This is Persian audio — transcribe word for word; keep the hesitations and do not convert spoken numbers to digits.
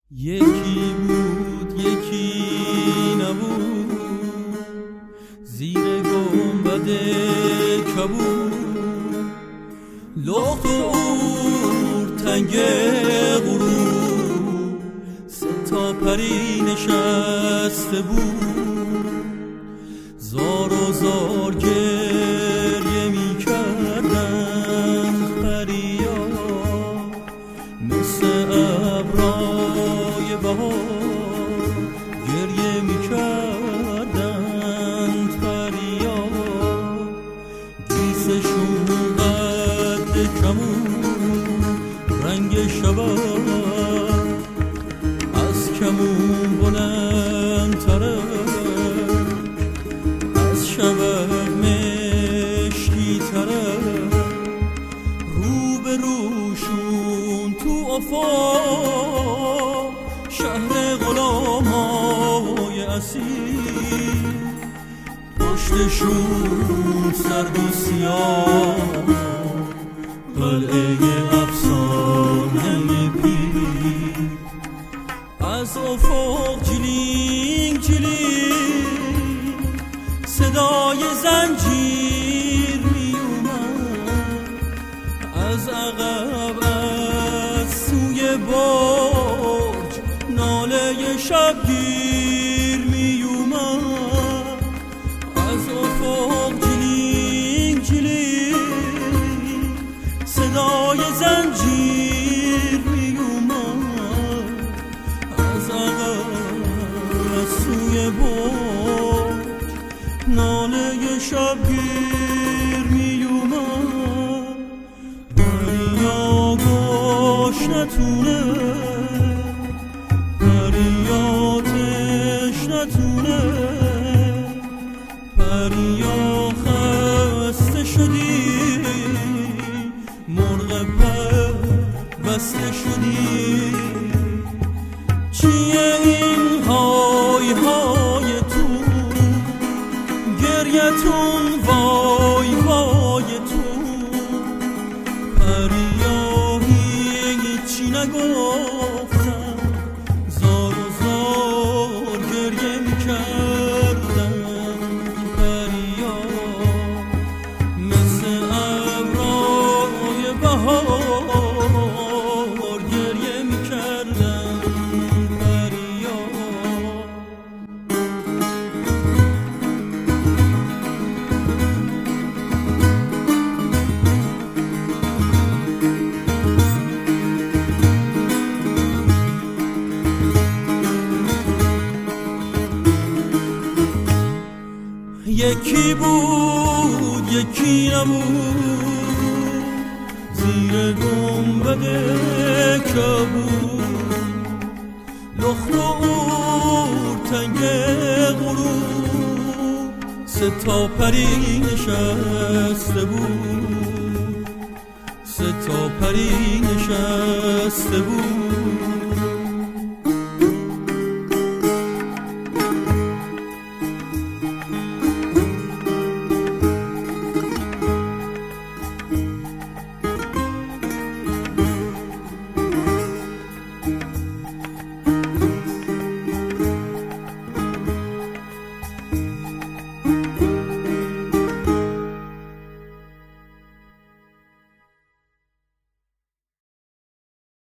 یکی بود یکی نبود، زیر گنبد کبود، لخت و اور تنگ غروب، سه تا پری نشسته بود، زار و زار گریه می کردند پریا، مثل ابرای بهار گریه می کردند پریا، گیسشون قد کمون رنگ شباب، از کمون بلندتره، از شباب مشکی تره، رو به روشون تو افاق شهر غلامای اسیر، پشتشون سرد و سیاه قلعه افسانه پیر، از افق جلینگ جلینگ صدای زنجیر می اومد، از عقب از سوی برج ناله شبگیر می اومد، از افق جلینگ جلینگ صدای زنجیر می اومد، از عقب از سوی برج ناله شبگیر می اومد، پریا گوش نتونه، پریا تش نتونه، پریا خسته شدی، مرغ پر بسته شدی، چیه این های های تو، گریتون وای وای تو، پریا هیچی نگفتم، زار و زار گریه میکردم، پریا مثل ابرای بهار گریه میکردم، پریا. یکی بود یکی نبود، زیر گنبد کبود، لخت و اور تنگ غروب، سه تا پری نشسته بود، سه تا پری نشسته بود،